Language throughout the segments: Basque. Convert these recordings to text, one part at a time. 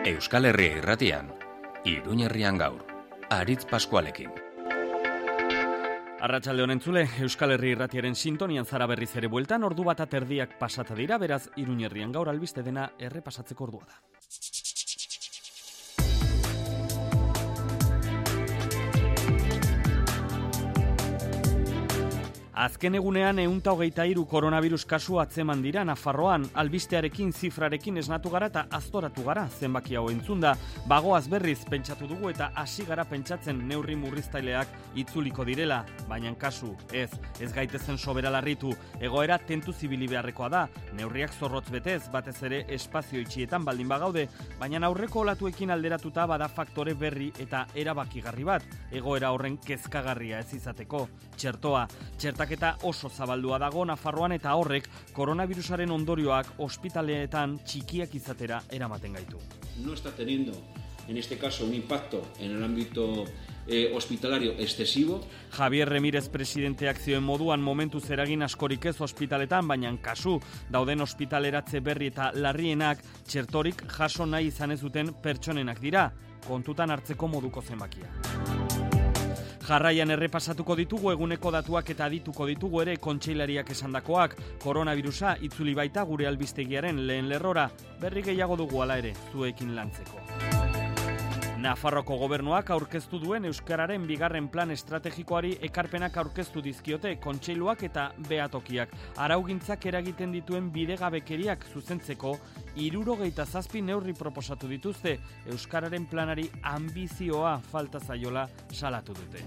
Euskal Herria Irratian, Iruñerrian gaur, Aritz Paskualekin. Arratsalde honen entzule, Euskal Herria Irratiaren sintonian zara berriz ere bueltan, ordu bat aterdiak pasata dira, beraz Iruñerrian gaur albiste dena errepasatzeko ordua da. Azken egunean 123 koronavirus kasu atzeman dira Nafarroan, albistearekin, zifrarekin esnatu gara eta aztoratu gara zenbaki hau entzunda. Bagoaz berriz pentsatu dugu eta hasi gara pentsatzen neurri murriztaileak itzuliko direla, baina kasu ez gaitezen sobera larritu. Egoera tentu zibili beharrekoa da, neurriak zorrotz betez, batez ere espazio itxietan baldin bagaude, baina aurreko olatuekin alderatuta bada faktore berri eta erabakigarri bat, egoera horren kezkagarria ez izateko. Txertaketa oso zabaldua dago Nafarroan eta horrek koronavirusaren ondorioak ospitaleetan txikiak izatera eramaten gaitu. No está teniendo, en este caso, un impacto en el ámbito hospitalario excesivo. Javier Remírez presidenteak zioen moduan momentuz eragin askorik ez ospitaletan, baina kasu dauden ospitaleratze berri eta larrienak txertorik jaso nahi izan ez duten pertsonenak dira, kontutan hartzeko moduko zenbakia. Jarraian errepasatuko ditugu eguneko datuak eta adituko ditugu ere kontseilariak esandakoak. Koronavirusa itzuli baita gure albistegiaren lehen lerrora, berri gehiago dugu hala ere zuekin lantzeko. Nafarroko gobernuak aurkeztu duen euskararen bigarren plan estrategikoari ekarpenak aurkeztu dizkiote kontseiluak eta behatokiak. Araugintzak eragiten dituen bidegabekeriak zuzentzeko 77 neurri proposatu dituzte, euskararen planari anbizioa falta zaiola salatu dute.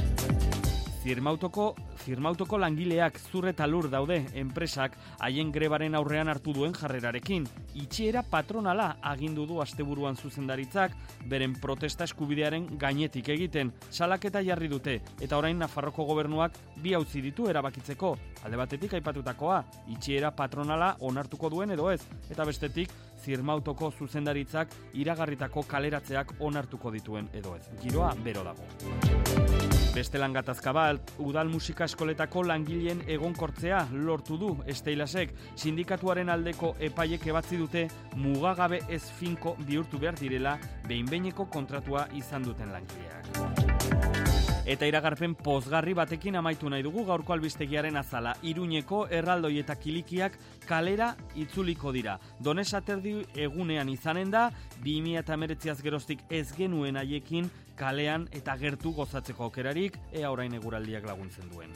Firmautoko langileak zur eta lur daude enpresak haien grebaren aurrean hartu duen jarrerarekin. Itxiera patronala agindu du asteburuan zuzendaritzak, beren protesta eskubidearen gainetik egiten, salaketa jarri dute, eta orain Nafarroko gobernuak bi auzi ditu erabakitzeko. Alde batetik aipatutakoa, itxiera patronala onartuko duen edo ez, eta bestetik Firmautoko zuzendaritzak iragarritako kaleratzeak onartuko dituen edo ez. Giroa bero dago. Beste langatazka bat, udal musika eskoletako langileen egonkortzea lortu du Esteilasek. Sindikatuaren aldeko epaiek ebatzi dute mugagabe ez finko bihurtu behar direla behin-behineko kontratua izan duten langileak. Eta iragarpen pozgarri batekin amaitu nahi dugu gaurko albistegiaren azala. Iruñeko erraldoi eta kilikiak kalera itzuliko dira. Donez aterdi egunean izanen da, 2019az geroztik ez genuen haiekin kalean eta gertu gozatzeko aukerarik, ea orain eguraldiak laguntzen duen.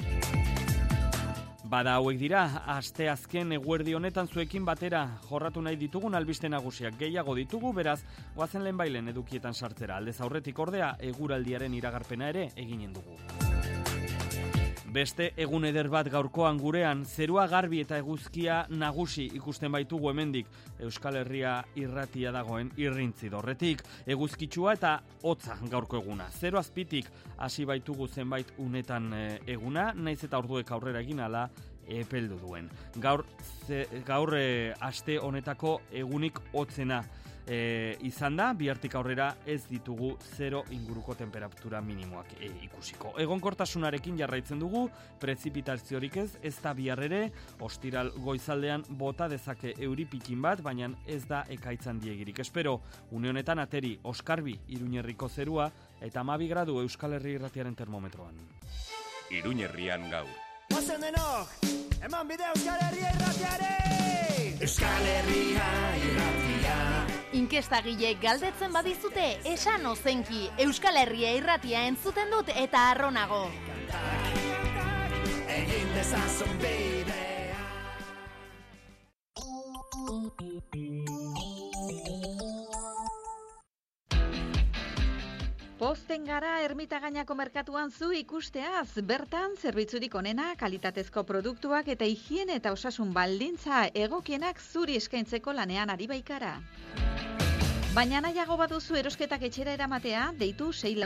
Bada hauek dira, aste azken eguerdi honetan zuekin batera jorratu nahi ditugun albiste nagusiak gehiago ditugu, beraz, goazen lehenbailen edukietan sartzera. Aldez aurretik ordea, eguraldiaren iragarpena ere eginen dugu. Beste egun eder bat gaurkoan gurean, zerua garbi eta eguzkia nagusi ikusten baitugu hemendik. Euskal Herria Irratia dagoen irrintzi dorretik, eguzkitsua eta hotza gaurko eguna. Zero azpitik hasi baitugu zenbait unetan eguna, naiz eta orduek aurrera egin ala epeldu duen. Gaur aste honetako egunik hotzena izan da, bihartik aurrera ez ditugu 0 inguruko temperatura minimoak ikusiko. Egonkortasunarekin jarraitzen dugu, prezipitaziorik ez da bihar ere, ostiral goizaldean bota dezake euri pikin bat, baina ez da ekaitzan diegirik. Espero, une honetan ateri Oskarbi Iruñerriko zerua eta 12 gradu Euskal Herria Irratiaren termometroan. Iruñerrian gaur. Ozen denok, eman bide Euskal Herria Irratiare! Euskal Herria Irratia. Inkestagile galdetzen badizute, esan ozenki, Euskal Herria Irratia entzuten dut eta arronago. Egin dezazun bidea. Pozten gara Ermitagainako merkatuan zu ikusteaz, bertan zerbitzurik onena, kalitatezko produktuak eta higiene eta osasun baldintza egokienak zuri eskaintzeko lanean ari baikara. Baina nahiago baduzu erosketak etxera eramatea, deitu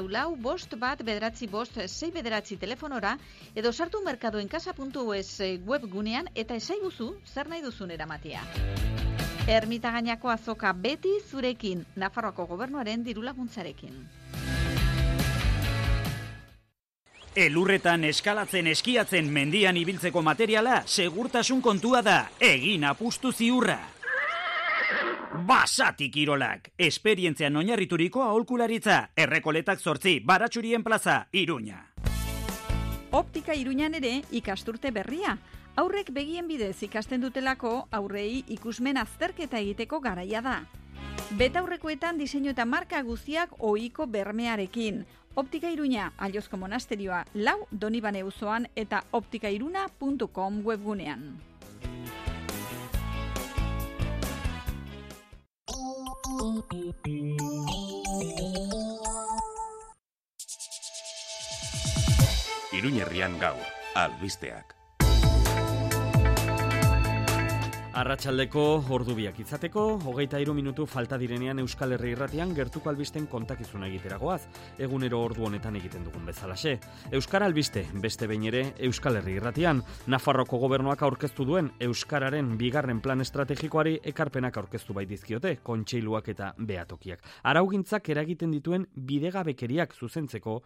644-5-5-6 telefonora edo sartu merkadoenkasa.es webgunean eta esaiguzu zer nahi duzun eramatea. Ermitagainako azoka beti zurekin, Nafarroako gobernuaren dirulaguntzarekin. Elurretan eskalatzen, eskiatzen, mendian ibiltzeko materiala segurtasun kontua da, egin apustu ziurra. Basati Kirolak, esperientzian oinarrituriko aholkularitza, Errekoletak 8, Baratxurien plaza, Iruña. Optika Iruñan ere ikasturte berria. Aurrek begien bidez ikasten dutelako aurrei ikusmen azterketa egiteko garaia da. Betaurrekoetan diseinu eta marka guztiak ohiko bermearekin. Optika Iruña, Allozko monasterioa, 4 Donibane auzoan eta optikairuna.com webgunean. Iruñerrian gaur, albisteak. Arratsaldeko ordubiak izateko, 23 minutu falta direnean Euskal Herri Irratian gertuko albisten kontakizuna egiteragoaz, egunero ordu honetan egiten dugun bezalaxe. Euskara albiste, beste behin ere Euskal Herri Irratian, Nafarroko gobernuak aurkeztu duen Euskararen bigarren plan estrategikoari ekarpenak aurkeztu bai dizkiote, kontseiluak eta behatokiak. Araugintzak eragiten dituen bidegabekeriak zuzentzeko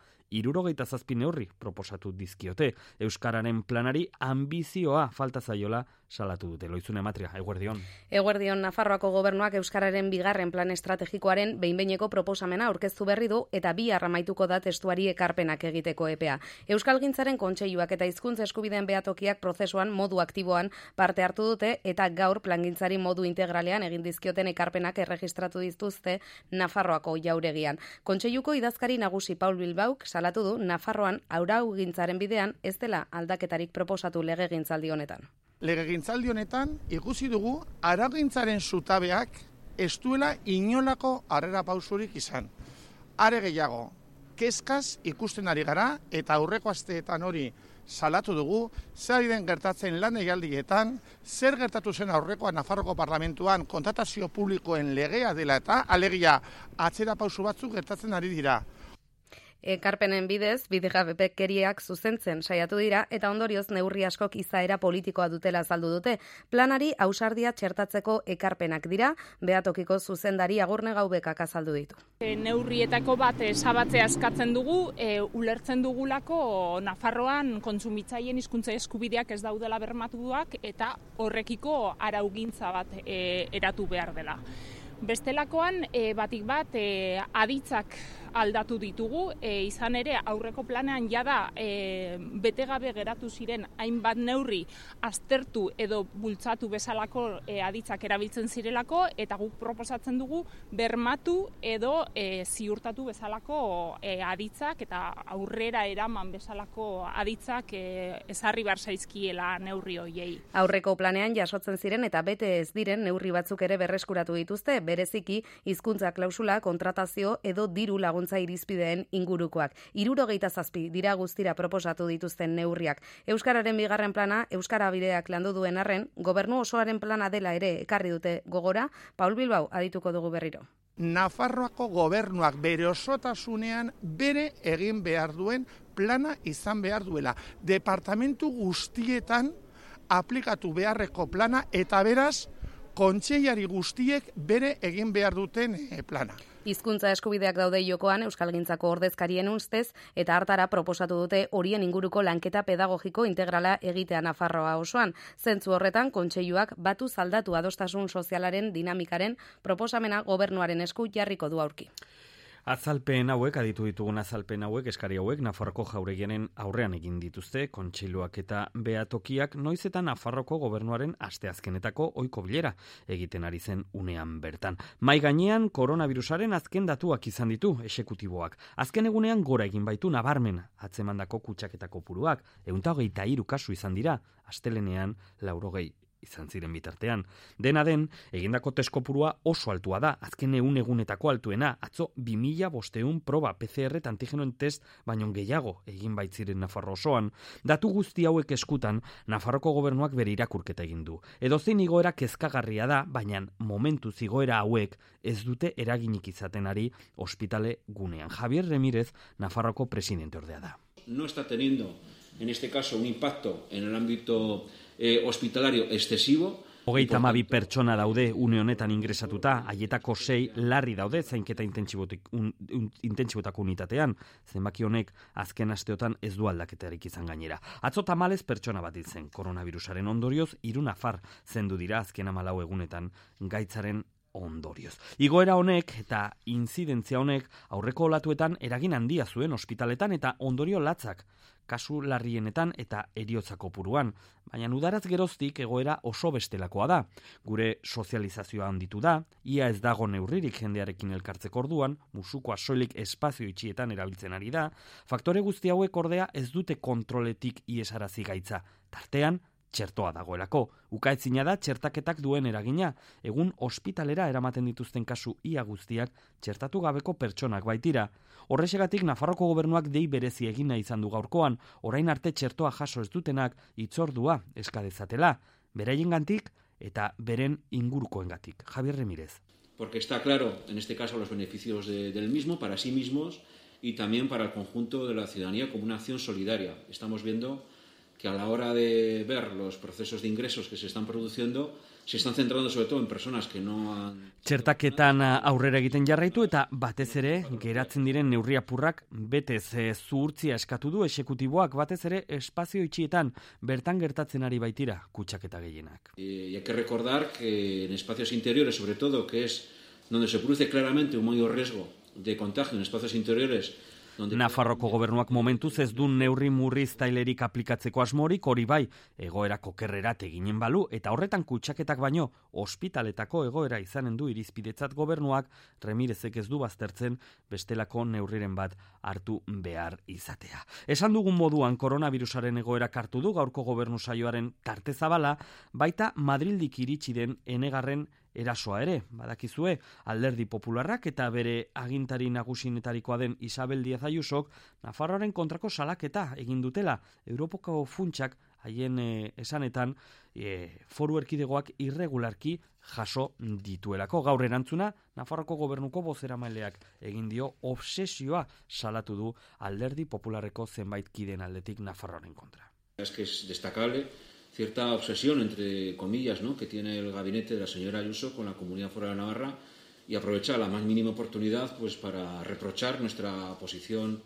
77 neurri proposatu dizkiote. Euskararen planari ambizioa falta zaiola salatu dute. Loizune Matria, eguerdion. Eguerdion, Nafarroako gobernuak Euskararen bigarren plan estrategikoaren behin-behineko proposamena aurkeztu berri du eta bihar amaituko da testuari ekarpenak egiteko epea. Euskalgintzaren kontseiluak eta hizkuntza eskubideen behatokiak prozesuan modu aktiboan parte hartu dute eta gaur plangintzari modu integralean egin dizkioten ekarpenak erregistratu dituzte Nafarroako jauregian. Kontseiluko idazkari nagusi Paul Bilbauk salatu du Nafarroan araugintzaren bidean ez dela aldaketarik proposatu legegintzaldi honetan. Legegintzaldi honetan ikusi dugu araugintzaren zutabeak ez duela inolako harrera pausurik izan. Are gehiago, kezkaz ikusten ari gara eta aurreko asteetan hori salatu dugu, zer ari den gertatzen lan egaldietan, zer gertatu zen aurrekoa Nafarroko Parlamentuan kontratazio publikoen legea dela eta alegia atzera pausu batzuk gertatzen ari dira. Ekarpenen bidez, bidegabekeriak zuzentzen saiatu dira eta ondorioz neurri askok izaera politikoa dutela azaldu dute. Planari ausardia txertatzeko ekarpenak dira, behatokiko zuzendari Agurne Gaubekak azaldu ditu. Neurrietako bat esabatzea eskatzen dugu, ulertzen dugulako Nafarroan kontsumitzaileen hizkuntza eskubideak ez daudela bermatuak eta horrekiko araugintza bat eratu behar dela. Bestelakoan, batik bat, aditzak aldatu ditugu, izan ere aurreko planean jada betegabe geratu ziren hainbat neurri aztertu edo bultzatu bezalako aditzak erabiltzen zirelako eta guk proposatzen dugu bermatu edo ziurtatu bezalako aditzak eta aurrera eraman bezalako aditzak ezarri behar zaizkiela neurri hoiei. Aurreko planean jasotzen ziren eta bete ez diren neurri batzuk ere berreskuratu dituzte, bereziki hizkuntza klausula, kontratazio edo diru laguntza irizpideen ingurukoak. 77 dira guztira proposatu dituzten neurriak. Euskararen bigarren plana, Euskara bideak landu duen arren, gobernu osoaren plana dela ere ekarri dute gogora, Paul Bilbao adituko dugu berriro. Nafarroako gobernuak bere osotasunean bere egin behar duen plana izan behar duela. Departamentu guztietan aplikatu beharreko plana eta beraz, kontseilari guztiek bere egin behar duten plana. Hizkuntza eskubideak daude jokoan Euskalgintzako ordezkarien ustez eta hartara proposatu dute horien inguruko lanketa pedagogiko integrala egitea Nafarroa osoan. Zentzu horretan kontseiluak batu zaldatu adostasun sozialaren dinamikaren proposamena gobernuaren esku jarriko du aurki. Azalpen hauek, aditu ditugun azalpen hauek, eskari hauek, Nafarroko jauregiaren aurrean egin dituzte, kontseiluak eta behatokiak noiz eta Nafarroko gobernuaren asteazkenetako ohiko bilera egiten ari zen unean bertan. Mai gainean koronavirusaren azken datuak izan ditu exekutiboak. Azken egunean gora egin baitu nabarmen atzemandako kutsaketa kopuruak, 123 kasu izan dira, astelenean 80 izan ziren bitartean. Dena den, egindako test kopurua oso altua da, azken egunetako altuena, atzo 2500 proba PCR eta antigenoen test baino gehiago egin baitziren Nafarro osoan. Datu guzti hauek eskutan, Nafarroko gobernuak bere irakurketa egin du. Edozein igoera kezkagarria da, baina momentu igoera hauek ez dute eraginik izaten ari ospitale gunean. Javier Remírez, Nafarroko presidente ordea da. No está teniendo, en este caso, un impacto en el ámbito hospitalario excesivo. 32 pertsona daude une honetan ingresatuta, haietako 6 larri daude zainketa intentsibotako unitatean. Zenbaki honek azken asteotan ez du aldaketarik izan gainera. Atzo tamalez pertsona bat hiltzen. Koronavirusaren ondorioz 3 nafar zendu dira azken 14 egunetan gaitzaren ondorioz. Igoera honek eta intzidentzia honek aurreko olatuetan eragin handia zuen ospitaletan eta ondorio latzak, kasu larrienetan eta heriotza kopuruan, baina udaraz geroztik egoera oso bestelakoa da. Gure sozializazioa handitu da, ia ez dago neurririk jendearekin elkartzeko orduan, musukoa soilik espazio itxietan erabiltzen ari da, faktore guzti hauek ordea ez dute kontroletik iesarazi gaitza, tartean txertoa dagoelako. Ukaezina da txertaketak duen eragina. Egun ospitalera eramaten dituzten kasu ia guztiak txertatu gabeko pertsonak baitira. Horrexegatik Nafarroko gobernuak dei berezi egin nahi izan du gaurkoan, orain arte txertoa jaso ez dutenak hitzordua eska dezatela, beraiengandik eta beren ingurukoengatik. Javier Remírez. Porque está claro, en este caso, los beneficios del mismo para sí mismos y también para el conjunto de la ciudadanía como una acción solidaria. Estamos viendo que a la hora de ver los procesos de ingresos que se están produciendo, se están centrando sobre todo en personas que no han... Txertaketan aurrera egiten jarraitu eta batez ere geratzen diren neurri apurrak betez zuhurtzia eskatu du exekutiboak, batez ere espazio itxietan bertan gertatzen ari baitira kutsaketa gehienak. Y hay que recordar que en espacios interiores, sobre todo, que es donde se produce claramente un mayor riesgo de contagio en espacios interiores. Nafarroko gobernuak momentuz ez du neurri murriztailerik aplikatzeko asmorik, hori bai, egoerako kerrerat eginen balu, eta horretan kutsaketak baino, ospitaletako egoera izanen du irizpidetzat gobernuak, Remirezek ez du baztertzen bestelako neurriren bat hartu behar izatea. Esan dugun moduan koronavirusaren egoera hartu du gaurko gobernu saioaren tarte zabala, baita Madrildik iritsi den enegarren erasoa ere, badakizue, Alderdi Popularrak eta bere agintari nagusinetarikoa den Isabel Díaz Ayusok Nafarroaren kontrako salaketa egin dutela. Europako funtsak haien esanetan foru erkidegoak irregularki jaso dituelako. Gaur erantzuna, Nafarroko gobernuko bozeramaileak egin dio obsesioa salatu du Alderdi Popularreko zenbait kideen aldetik Nafarroaren kontra. Es que es destacable cierta obsesión, entre comillas, ¿no?, que tiene el gabinete de la señora Ayuso con la Comunidad Foral de Navarra y aprovecha la más mínima oportunidad pues para reprochar nuestra posición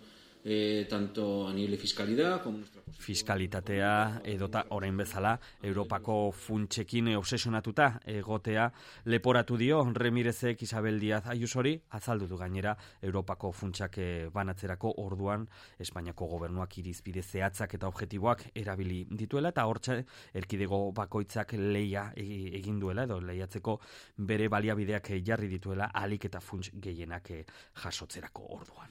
tanto a nivel de fiscalidad como nuestra posición... Fiskalitatea edota orain bezala Europako funtsekin obsesionatuta egotea leporatu dio Remirezek Isabel Díaz Ayusori, azaldu du gainera Europako funtsak banatzerako orduan Espainiako gobernuak irizpide zehatzak eta objektiboak erabili dituela eta hortxe erkidego bakoitzak leia egin duela edo leiatzeko bere baliabideak jarri dituela ahalik eta funts gehienak jasotzerako orduan.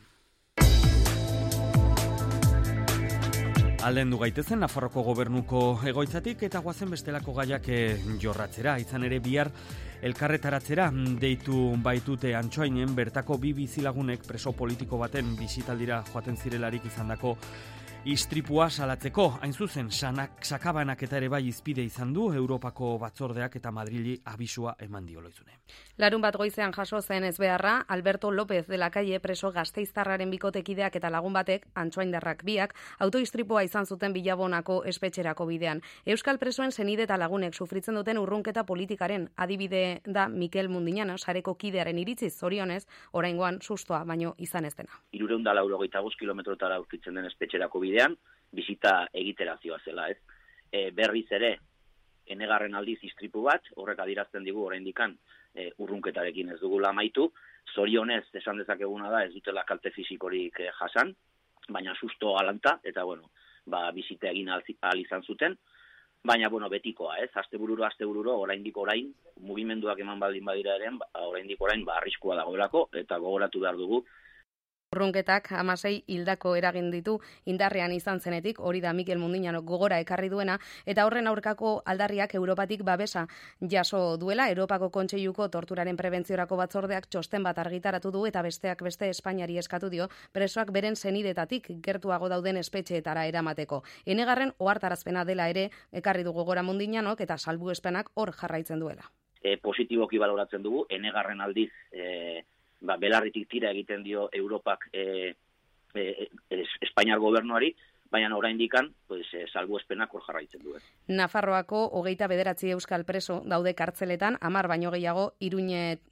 Aldendu gaitezen Nafarroko gobernuko egoitzatik eta goazen bestelako gaiak jorratzera. Izan ere bihar elkarretaratzera deitu baitute Antsoainen bertako bi bizilagunek preso politiko baten bisitaldira joaten zirelarik izandako istripua salatzeko. Hain zuzen, sakabanak eta ere bai izpide izan du Europako batzordeak eta Madrili abisua eman dio loizune. Larun bat goizean jaso zen ezbeharra, Alberto López de la Calle preso gasteiztarraren bikotekideak eta lagun batek, Antsoaindarrak biak, autoistripua izan zuten Bilabonako espetxerako bidean. Euskal presoen senide eta lagunek sufritzen duten urrunketa politikaren adibide da Mikel Mundiñana, sareko kidearen iritziz, zorionez, oraingoan sustoa baino izan ez dena. 385 kilometrotara aurkitzen den espetxerako bidean, bizita egiterazioa zela, ez? Berriz ere, enegarren aldiz istripu bat, horrek adierazten digu oraindikan urrunketarekin ez dugula amaitu, zorionez esan dezakeguna da ez dutela kalte fisikorik jasan, baina susto galanta, eta bizita egin ahal izan zuten, baina betikoa, ez? Astebururo, oraindik mugimenduak eman baldin badira ere, oraindik arriskua dagoelako, eta gogoratu behar dugu, Urrunketak 16 hildako eragin ditu indarrean izan zenetik, hori da Mikel Mundiñanok gogora ekarri duena, eta horren aurkako aldarriak Europatik babesa jaso duela. Europako Kontseiluko torturaren prebentziorako batzordeak txosten bat argitaratu du eta besteak beste Espainiari eskatu dio presoak beren senidetatik gertuago dauden espetxeetara eramateko. Enegarren ohartarazpena dela ere ekarri du gogora Mundiñanok eta salbuespenak hor jarraitzen duela. Positiboki baloratzen dugu, enegarren aldiz belarritik tira egiten dio Europak Espainiar gobernuari, baina oraindikan salbuespenak hor jarraitzen du. Nafarroako 29 euskal preso daude kartzeletan, 10 baino gehiago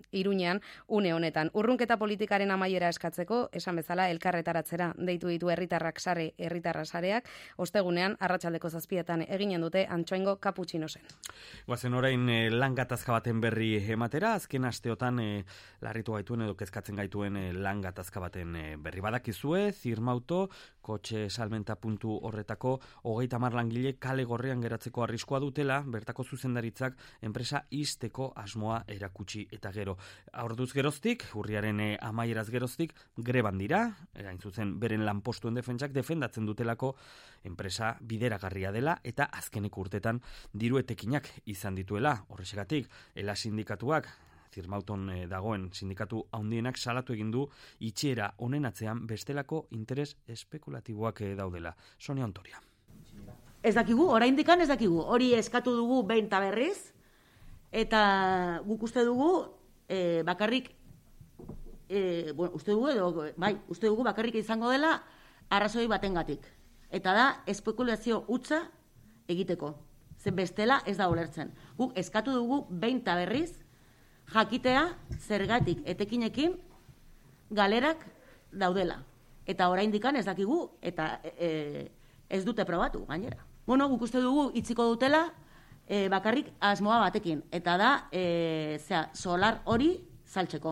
Iruñean une honetan. Urrunketa politikaren amaiera eskatzeko, esan bezala elkarretaratzera deitu ditu herritarra sareak, ostegunean arratsaldeko 7etan eginen dute Antsoaingo Kaputxinosen. Guazen orain lan gatazka baten berri ematera, azken asteotan larritu gaituen edo kezkatzen gaituen lan gatazka baten berri badakizue, Zirmauto, kotxe salmenta puntu horretako 30 langile kale gorrean geratzeko arriskua dutela, bertako zuzendaritzak enpresa ixteko asmoa erakutsi eta gero. Orduz geroztik, urriaren amaieraz geroztik, greban dira, hain zuzen beren lanpostuen defentsak defendatzen dutelako enpresa bideragarria dela eta azkeneko urtetan diru etekinak izan dituela. Horrexegatik, ela sindikatuak, Zirmauton dagoen sindikatu handienak salatu egin du itxiera honen atzean bestelako interes espekulatiboak daudela. Sonia Ontoria. Ez dakigu, oraindikan ez dakigu. Hori eskatu dugu behin eta berriz, eta guk uste dugu bakarrik uste dugu bakarrik izango dela arrazoi batengatik. Eta da, espekulazio hutsa egiteko. Zen bestela ez da ulertzen. Guk eskatu dugu behin eta berriz, jakitea zergatik etekinekin galerak daudela. Eta oraindikan ez dakigu, eta ez dute probatu, gainera. Bueno, guk uste dugu itziko dutela bakarrik asmoa batekin. Eta da, solar hori saltzeko.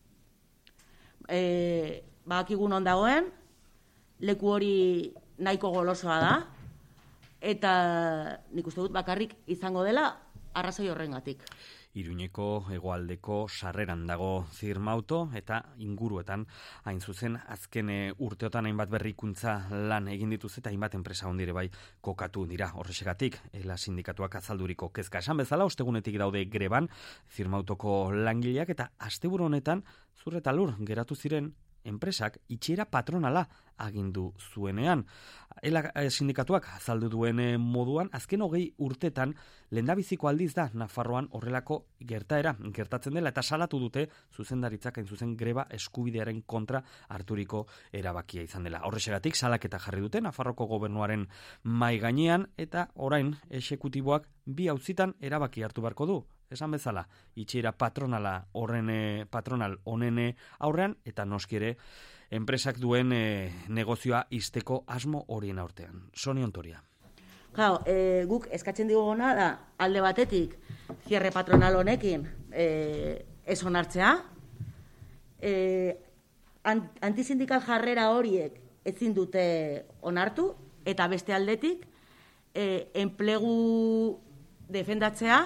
Badakigu non dagoen, leku hori nahiko golosoa da, eta nik uste dut bakarrik izango dela arrazoi horrengatik. Iruñeko hegoaldeko sarreran dago Zirmauto eta inguruetan hain zuzen azken urteotan hainbat berrikuntza lan egin dituz eta hainbat enpresa hondire bai kokatu dira. Horrexegatik, ela sindikatuak azalduriko kezka esan bezala, ostegunetik daude greban Zirmautoko langileak eta asteburu honetan zur eta lur geratu ziren enpresak itxiera patronala agindu zuenean. Ela sindikatuak azaldu duen moduan, azken 20 urtetan lehendabiziko aldiz da Nafarroan horrelako gertaera gertatzen dela eta salatu dute zuzendaritzak hain zuzen greba eskubidearen kontra harturiko erabakia izan dela. Horrexegatik salaketa jarri dute Nafarroko gobernuaren mai gainean eta orain exekutiboak 2 auzitan erabaki hartu beharko du. Esan bezala, itxiera patronal honen aurrean eta noski ere enpresak duen negozioa ixteko asmo horien aurtean. Sonia Ontoria. Claro, guk eskatzen diguna da alde batetik cierre patronal honekin ez onartzea, antisindikal jarrera horiek ezin dute onartu, eta beste aldetik enplegu defendatzea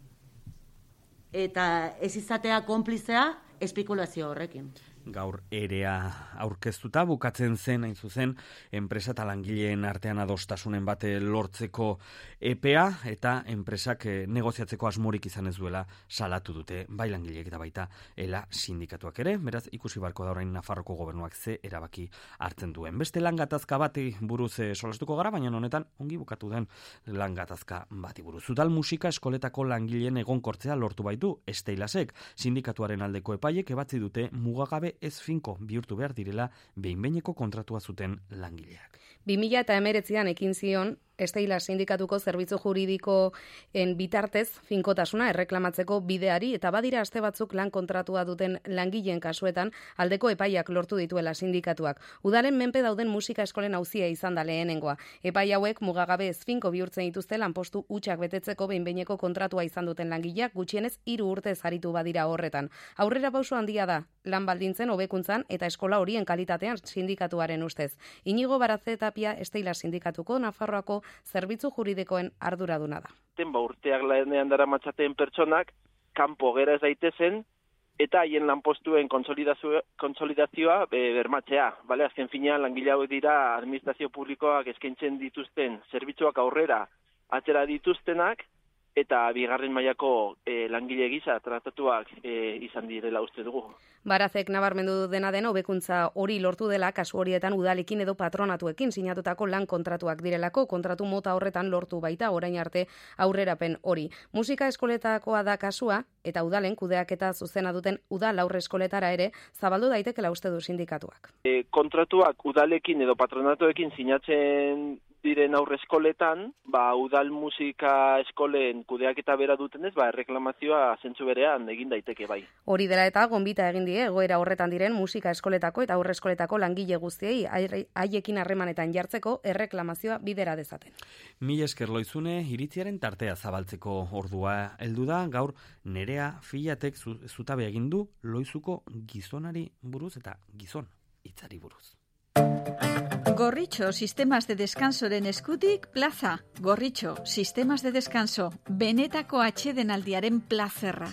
eta ez izatea konplizea espekulazio horrekin. Gaur erea aurkeztuta bukatzen zen, hain zuzen, enpresa eta langileen artean adostasunen bate lortzeko epea eta enpresak negoziatzeko asmorik izan ez duela salatu dute, bai langileek eta baita ela sindikatuak ere, beraz ikusi barko da orain Nafarroko gobernuak ze erabaki hartzen duen. Beste lan gatazka bati buruz solastuko gara, baina honetan ongi bukatu den lan gatazka bati buruz. Udal musika eskoletako langileen egonkortzea lortu baitu Esteilasek, sindikatuaren aldeko epaiek ebatzi dute mugagabe ez finko bihurtu behar direla behin-behineko kontratua zuten langileak. 2019an ekin zion Esteilas sindikatuko zerbitzu juridikoen bitartez finkotasuna erreklamatzeko bideari eta badira aste batzuk lan kontratua duten langileen kasuetan aldeko epaiak lortu dituela sindikatuak. Udalen menpe dauden musika eskolen auzia izan da lehenengoa. Epai hauek mugagabe ez finko bihurtzen dituzte lanpostu hutsak betetzeko behin-behineko kontratua izan duten langileak gutxienez 3 urte zaritu badira horretan. Aurrera pauso handia da lan baldintzen hobekuntzan eta eskola horien kalitatean sindikatuaren ustez. Inigo Baratze Tapia Esteilas sindikatuko Nafarroako zerbitzu juridikoen arduraduna da. Urteak lanean daramatzaten pertsonak kanpo gera ez daitezen eta haien lanpostuen konsolidazioa bermatzea. Bale, azken finean langile hauek dira administrazio publikoak eskaintzen dituzten zerbitzuak aurrera atera dituztenak eta bigarren mailako langile gisa tratatuak izan direla uste dugu. Barazek nabarmendu dena den hobekuntza hori lortu dela kasu horietan udalekin edo patronatuekin sinatutako lan kontratuak direlako, kontratu mota horretan lortu baita orain arte aurrerapen hori. Musika eskoletakoa da kasua eta udalen kudeaketa zuzena duten udal aurre eskoletara ere zabaldu daitekela uste du sindikatuak. Kontratuak udalekin edo patronatuekin sinatzen diren aurreskoletan, udal musika eskolen kudeaketa bera dutenez, erreklamazioa zentzu berean egin daiteke bai. Hori dela eta gonbita egin die egoera horretan diren musika eskoletako eta aurreskoletako langile guztiei haiekin harremanetan jartzeko erreklamazioa bidera dezaten. Mila esker Loizune, iritziaren tartea zabaltzeko ordua heldu da, gaur Nerea Filatek zutabe egin du Loizuko gizonari buruz eta gizon hitzari buruz. Gorritxo Sistemas de Descansoren eskutik plaza. Gorritxo Sistemas de Descanso, benetako atsedenaldiaren plazerra.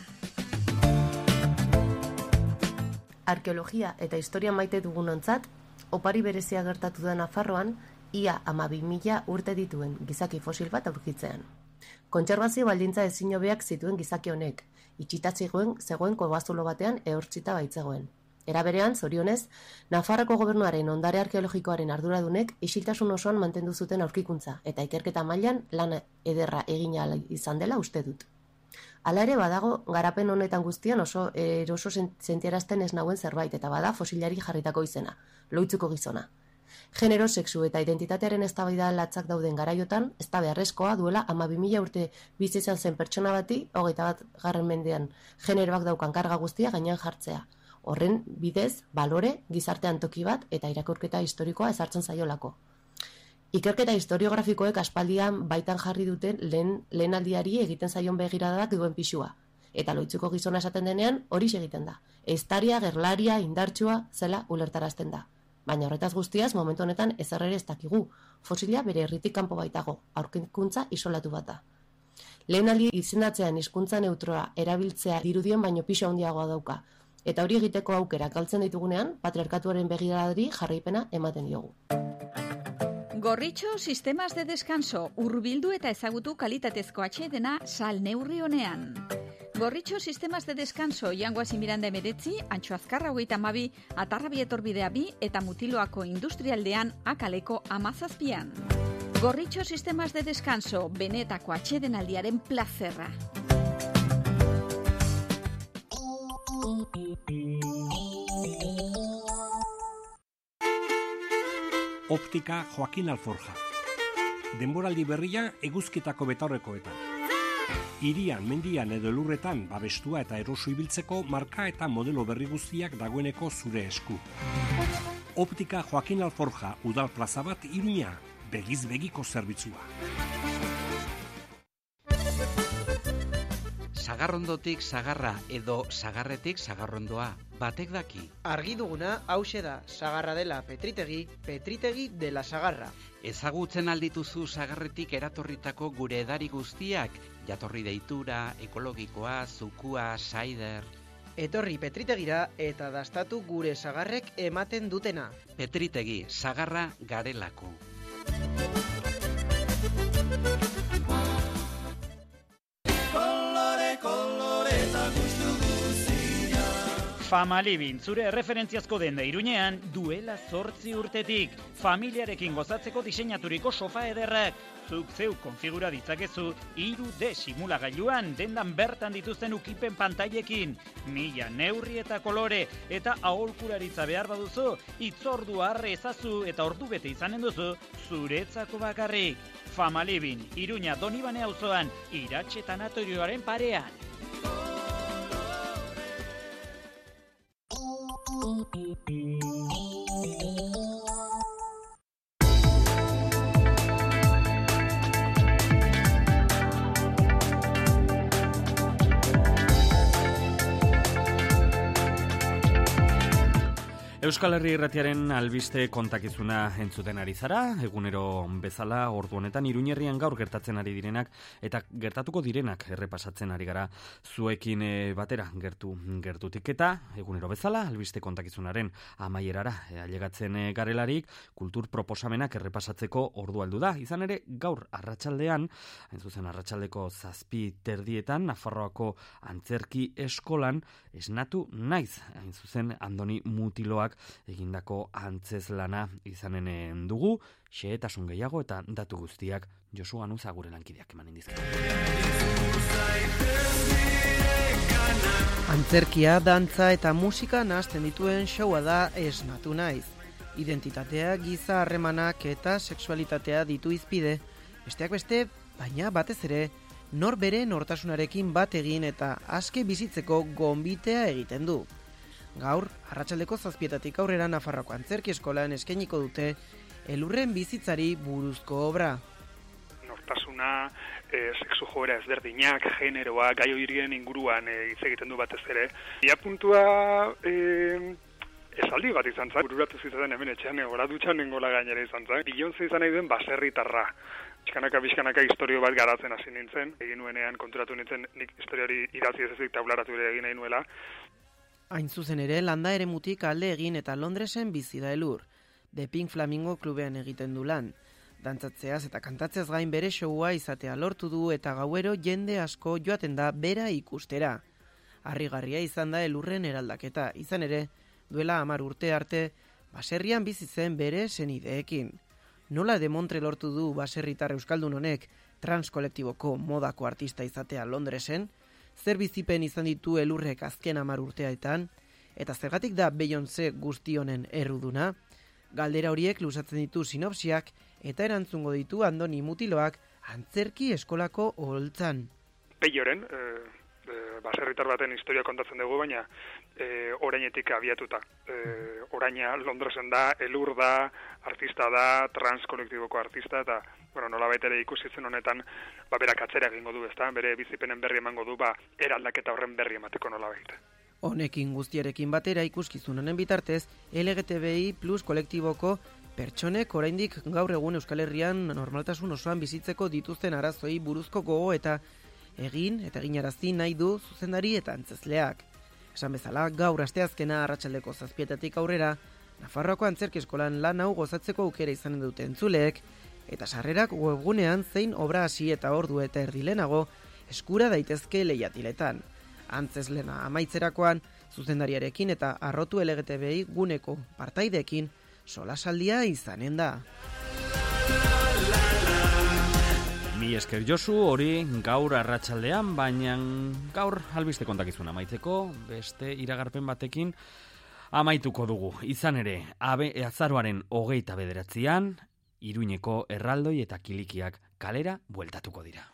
Arkeologia eta historia maite dugunontzat, opari berezia gertatu da Nafarroan, ia 12.000 urte dituen gizaki fosil bat aurkitzean. Kontserbazio baldintza ezin hobeak zituen gizaki honek, itxita zegoen kobazulo batean ehortzita baitzegoen. Era berean, zorionez, Nafarroko gobernuaren ondare arkeologikoaren arduradunek isiltasun osoan mantendu zuten aurkikuntza eta ikerketa mailan lan ederra egin ahal izan dela uste dut. Hala ere badago garapen honetan guztian oso eroso sentiarazten ez nauen zerbait eta bada fosilari jarritako izena, Loitzuko gizona. Genero, sexu eta identitatearen eztabaida latzak dauden garaiotan, ez da beharrezkoa duela 12.000 urte bizi izan zen pertsona bati, 21. mendean generoak daukan karga guztia gainean jartzea. Horren bidez, balore, gizartean toki bat eta irakurketa historikoa ezartzen zaiolako. Ikerketa historiografikoek aspaldian baitan jarri duten lehen aldiari egiten zaion begiradak duen pixua. Eta Loitzuko gizona esaten denean hori egiten da. Ehiztaria, gerlaria, indartsua zela ulertarazten da. Baina horretaz guztiaz, momentu honetan ezer ere ez dakigu. Fosila bere herritik kanpo baitago, aurkikuntza isolatu bat da. Lehen aldi izendatzean hizkuntza neutroa erabiltzea dirudien baino pisu handiagoa dauka. Eta hori egiteko aukera galtzen ditugunean, patriarkatuaren begiradari jarraipena ematen diogu. Gorritxo Sistemas de Descanso, hurbildu eta ezagutu kalitatezko atsedena sal neurri honean. Gorritxo Sistemas de Descanso, Jangoazi Miranda 19, Antxo Azkarra 32, Atarrabi Etorbidea 2 eta Mutiloako Industrialdean Akaleko 17. Gorritxo Sistemas de Descanso, benetako atsedenaldiaren plazerra. Optika Joaquin Alforja. Denboraldi berria eguzkitako betaurrekoetan. Hirian, mendian edo elurretan babestua eta eroso ibiltzeko marka eta modelo berri guztiak dagoeneko zure esku. Optika Joaquin Alforja udal plaza bat Iruña, begiz begiko zerbitzua. Sagarrondotik sagarra edo sagarretik sagarrondoa, batek daki. Argi duguna hauxe da, sagarra dela petritegi, petritegi dela sagarra. Ezagutzen aldituzu sagarretik eratorritako gure edari guztiak, jatorri deitura, ekologikoa, zukua, saider. Etorri petritegira eta dastatu gure sagarrek ematen dutena. Petritegi, sagarra garelako. Famalibin, zure erreferentziazko denda Iruñean duela 8 urtetik. Familiarekin gozatzeko diseinaturiko sofa ederrak. Zuk zeu konfigura ditzakezu 3D simulagailuan dendan bertan dituzten ukipen pantailekin. 1000 neurri eta kolore eta aholkularitza behar baduzu, hitzordu arre ezazu eta ordu bete izanen duzu zuretzako bakarrik. Famalibin, Iruña Donibane auzoan, Iratxe tanatorioaren parean. Euskal Herri Irratiaren albiste kontakizuna entzuten ari zara, egunero bezala ordu honetan Iruñerrian gaur gertatzen ari direnak eta gertatuko direnak errepasatzen ari gara zuekin batera gertutik eta egunero bezala albiste kontakizunaren amaierara ailegatzen garelarik kultur proposamenak errepasatzeko ordu aldu da. Izan ere gaur arratsaldean, hain zuzen arratsaldeko 7:30 Nafarroako Antzerki Eskolan esnatu naiz, hain zuzen Andoni Mutiloak egindako antzeslana izanen dugu, xehetasun gehiago eta datu guztiak Josu Ganuza gure lankideak emanen dizkigu. Antzerkia, dantza eta musika nahasten dituen showa da esnatu naiz. Identitatea, giza harremanak eta sexualitatea ditu izpide, besteak beste, baina batez ere, nor bere nortasunarekin bat egin eta aske bizitzeko gonbitea egiten du. Gaur, arratsaldeko 7:00 aurrera Nafarroako Antzerki Eskolan eskainiko dute elurren bizitzari buruzko obra. Nortasuna, sexu joera ezberdinak, generoa, gai horien inguruan hitz egiten du batez ere. Ia puntua esaldi bat izan zen, bururatu zizaten hemen etxean egora dutxan nengola gainera izan zen. Bilontze izan nahi duen baserritarra. Bizkanaka historio bat garatzen hasi nintzen, egin nuenean konturatu nintzen nik historiari idatzi ez ezik tablaratu ere egin nahi nuela. Hain zuzen ere, landa eremutik alde egin eta Londresen bizi da Elur. The Pink Flamingo klubean egiten du lan. Dantzatzeaz eta kantatzeaz gain bere showa izatea lortu du eta gauero jende asko joaten da bera ikustera. Harrigarria izan da Elurren eraldaketa, izan ere, duela 10 urte arte, baserrian bizi zen bere senideekin. Nola demontre lortu du baserritar euskaldun honek trans kolektiboko modako artista izatea Londresen, zer bizipen izan ditu Elurrek azken 10 urteetan, eta zergatik da Beyoncé guzti honen erruduna, galdera horiek luzatzen ditu sinopsiak eta erantzungo ditu Andoni Mutiloak Antzerki Eskolako oholtzan. Peioren, baserritar baten historia kontatzen dugu, baina orainetik abiatuta. Oraina Londresen da, Elur da, artista da, trans kolektiboko artista, eta nolabait ere ikusitzen honetan berak atzera egingo du, ezta? Bere bizipenen berri emango du, eraldaketa horren berri emateko nolabait. Honekin guztiarekin batera ikuskizun honen bitartez, LGTBI plus kolektiboko pertsonek oraindik gaur egun Euskal Herrian normaltasun osoan bizitzeko dituzten arazoei buruzko gogo eta eginarazi nahi du zuzendari eta antzezleak. Esan bezala, gaur asteazkena arratsaldeko 7:00 aurrera, Nafarroako Antzerki Eskolan lan hau gozatzeko aukera izanen dute entzuleek, eta sarrerak webgunean zein obra hasi eta ordu eta erdi lehenago eskura daitezke lehiatiletan. Antzeslena amaitzerakoan, zuzendariarekin eta arrotu LGTBI guneko partaideekin solasaldia izanen da. Mi esker Josu, hori gaur arratsaldean, baina gaur albiste kontakizuna amaitzeko, beste iragarpen batekin amaituko dugu. Izan ere, azaroaren 29an, Iruñeko erraldoi eta kilikiak kalera bueltatuko dira.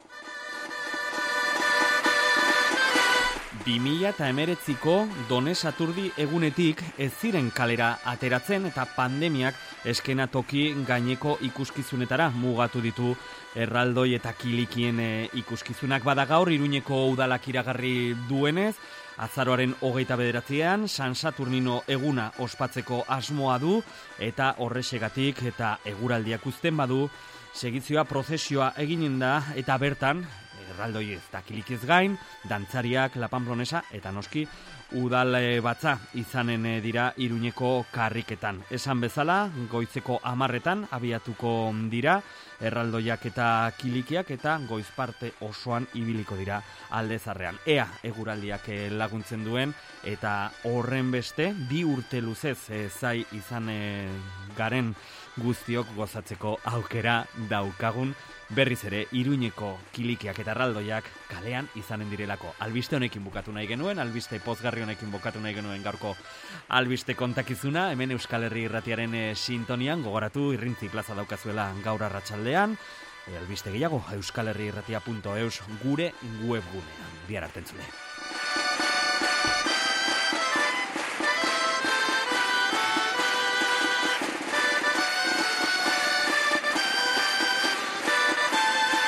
2019ko Done Saturdi egunetik ez ziren kalera ateratzen eta pandemiak eskenatoki gaineko ikuskizunetara mugatu ditu erraldoi eta kilikien ikuskizunak. Bada gaur Iruñeko udalak iragarri duenez, azaroaren 29an San Saturnino eguna ospatzeko asmoa du eta horrexegatik eta eguraldiak uzten badu, segizioa prozesioa eginen da eta bertan erraldoi eta kilikiez gain, dantzariak, La Pamplonesa eta noski udal batza izanen dira Iruñeko karriketan. Esan bezala, goizeko 10etan abiatuko dira erraldoiak eta kilikiak eta goizparte osoan ibiliko dira aldezarrean. Ea eguraldiak laguntzen duen eta horren beste 2 urte luzez zai izan garen guztiok gozatzeko aukera daukagun. Berriz ere, Iruñeko kilikiak eta erraldoiak kalean izanen direlako. Albiste honekin bukatu nahi genuen, albiste pozgarri honekin bukatu nahi genuen gaurko albiste kontakizuna, hemen Euskal Herri Irratiaren sintonian, gogoratu Irrintzi plaza daukazuela gaur arratsaldean, albiste gehiago, euskalherriirratia.eus gure webgunean. Bihar arte entzule.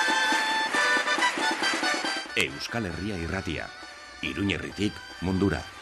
Euskal Herria Irratia, Iruñerritik mundura.